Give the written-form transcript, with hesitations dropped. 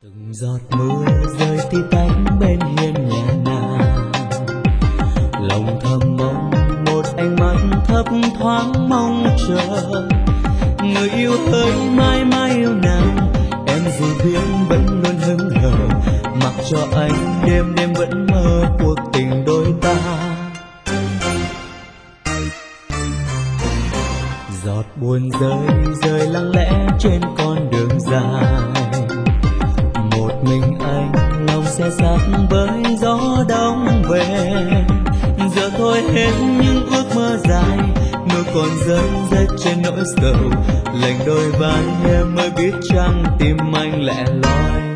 Từng giọt mưa rơi tí tách bên hiên nhà nàng, lòng thầm mong một ánh mắt thấp thoáng mong chờ người yêu hỡi mãi mãi yêu nàng. Em dù biết vẫn luôn hững hờ, mặc cho anh đêm đêm vẫn mơ cuộc tình đôi ta. Giọt buồn rơi rơi lặng lẽ trên con đường dài, một mình anh lòng xe sắt với gió đông về. Giờ thôi hết những ước mơ dài, mưa còn rơi rơi trên nỗi sầu, lạnh đôi vai em mới biết chăng tim anh lẻ loi.